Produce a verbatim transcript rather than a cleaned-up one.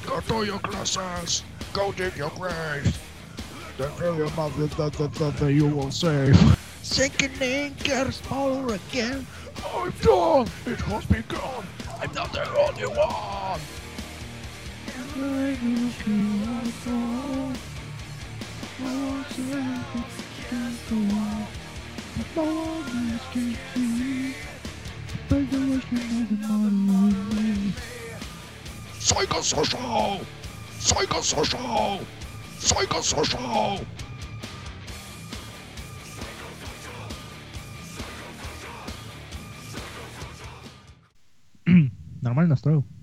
Go to your classes. Go dig your grave. Then fill your mouth with that, that, that, that you will save. Sinking in, get smaller again. I'm done. It has begun. I'm not the only one. Psychosocial! Psychosocial! Psychosocial! Нормально настроил?